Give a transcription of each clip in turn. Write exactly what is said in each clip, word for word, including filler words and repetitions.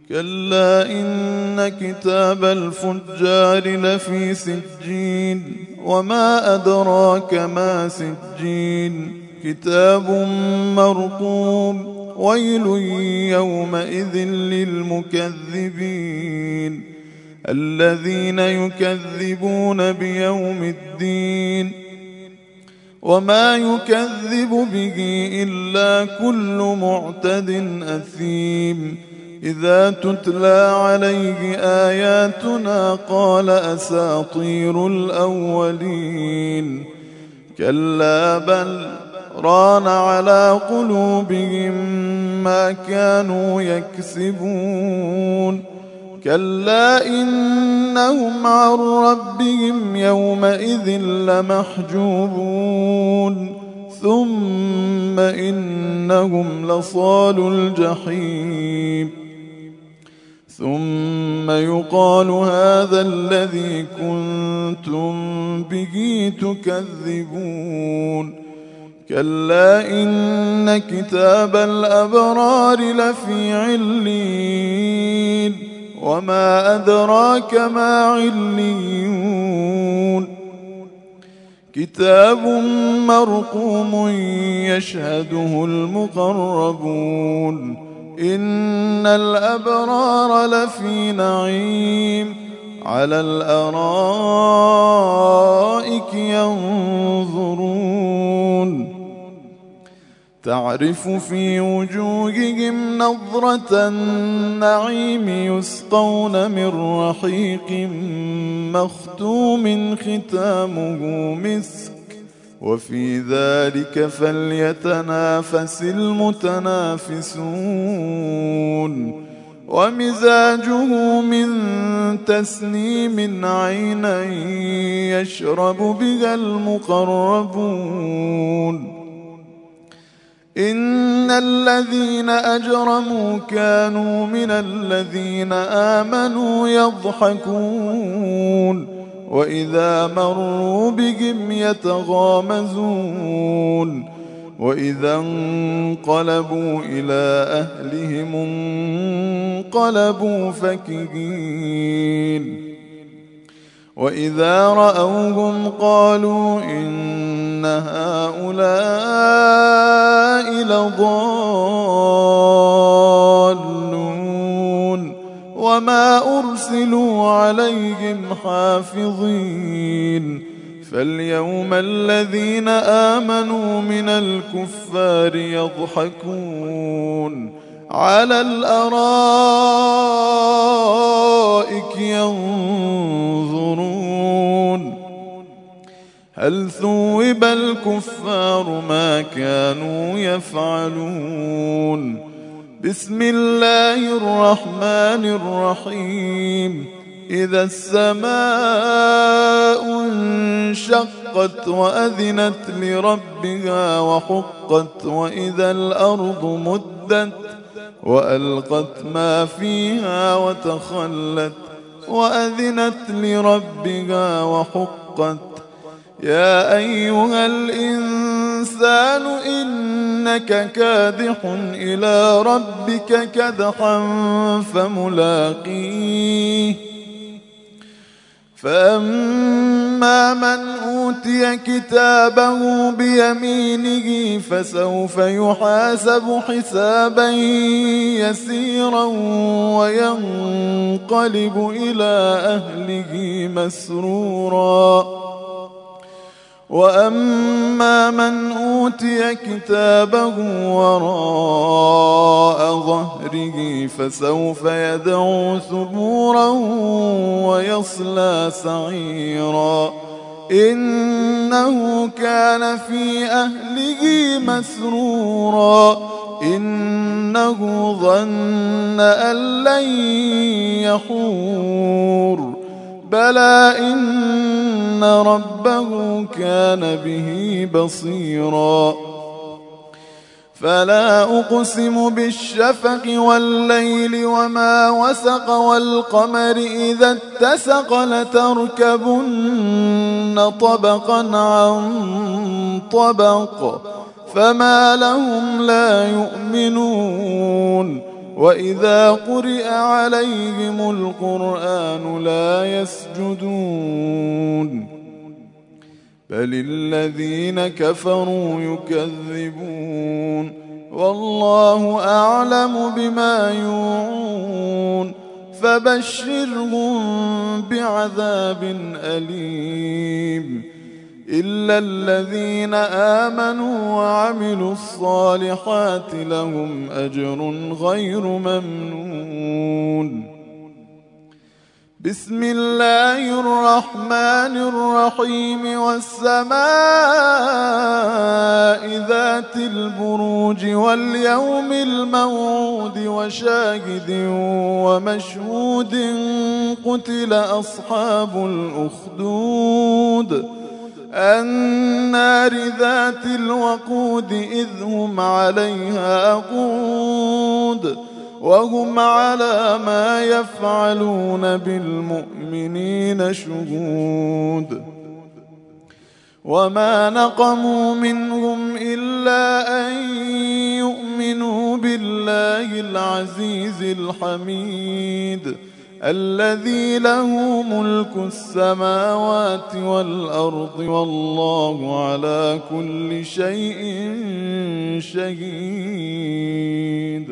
كلا إن كتاب الفجار لفي سجين وما أدراك ما سجين كتاب مرقوم ويل يومئذ للمكذبين الذين يكذبون بيوم الدين وما يكذب به إلا كل معتد أثيم إذا تتلى عليه آياتنا قال أساطير الأولين كلا بل ران على قلوبهم ما كانوا يكسبون كلا إنهم عن ربهم يومئذ لمحجوبون ثم إنهم لصالوا الجحيم ثم يقال هذا الذي كنتم به تكذبون كلا إن كتاب الأبرار لفي علين وما أدراك ما عليون كتاب مرقوم يشهده المقربون إن الأبرار لفي نعيم على الأرائك ينظرون تعرف في وجوههم نضرة النعيم يسقون من رحيق مختوم ختامه مسك وفي ذلك فليتنافس المتنافسون ومزاجه من تسنيم عينا يشرب بها المقربون إن الذين أجرموا كانوا من الذين آمنوا يضحكون وإذا مروا بهم يتغامزون وإذا انقلبوا إلى أهلهم انقلبوا فكهين وإذا رأوهم قالوا إن هؤلاء لضالون وما أرسلوا عليهم حافظين فاليوم الذين آمنوا من الكفار يضحكون على الأرائك ينظرون هل ثوب الكفار ما كانوا يفعلون بسم الله الرحمن الرحيم إذا السماء انشقت وأذنت لربها وحقت وإذا الأرض مدت وألقت ما فيها وتخلت وأذنت لربها وحقت يا أيها الإنسان إنك كادح إلى ربك كدحا فملاقيه فأما من أوتي كتابه بيمينه فسوف يحاسب حسابا يسيرا وينقلب إلى أهله مسرورا وأما من أوتي كتابه وراء ظهره فسوف يدعو ثبورا ويصلى سعيرا إنه كان في أهله مسرورا إنه ظن أن لن يحور بلى إن ربه كان به بصيرا فلا أقسم بالشفق والليل وما وسق والقمر إذا اتسق لتركبن طبقا عن طبق فما لهم لا يؤمنون وإذا قرئ عليهم القرآن لا يسجدون بل الذين كفروا يكذبون والله أعلم بما يوعون فبشرهم بعذاب أليم إلا الذين آمنوا وعملوا الصالحات لهم أجر غير ممنون. بسم الله الرحمن الرحيم والسماء ذات البروج واليوم الموعود وشاهد ومشهود قتل أصحاب الأخدود النار ذات الوقود إذ هم عليها قعود وهم على ما يفعلون بالمؤمنين شهود وما نقموا منهم إلا أن يؤمنوا بالله العزيز الحميد الذي له ملك السماوات والأرض والله على كل شيء شهيد.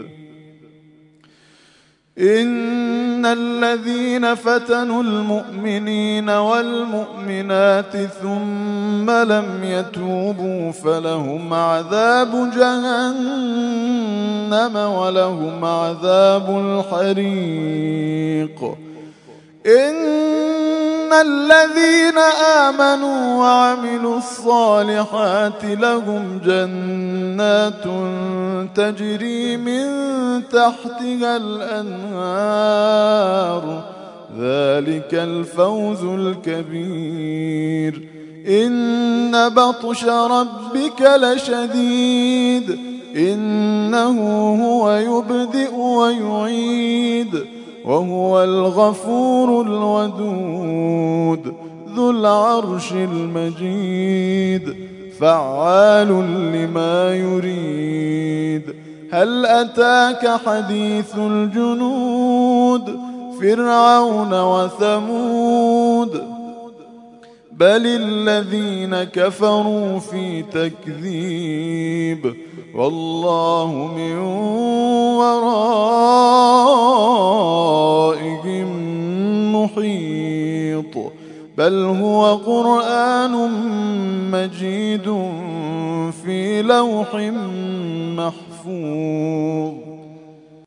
إن الذين فتنوا المؤمنين والمؤمنات ثم لم يتوبوا فلهم عذاب جهنم ولهم عذاب الحريق. إن الذين آمنوا وعملوا الصالحات لهم جنات تجري من تحتها الأنهار ذلك الفوز الكبير. إن بطش ربك لشديد إنه هو يبدئ ويعيد وهو الغفور الودود ذو العرش المجيد فعال لما يريد. هل أتاك حديث الجنود فرعون وثمود بل الذين كفروا في تكذيب والله من ورائهم محيط. بل هو قرآن مجيد في لوح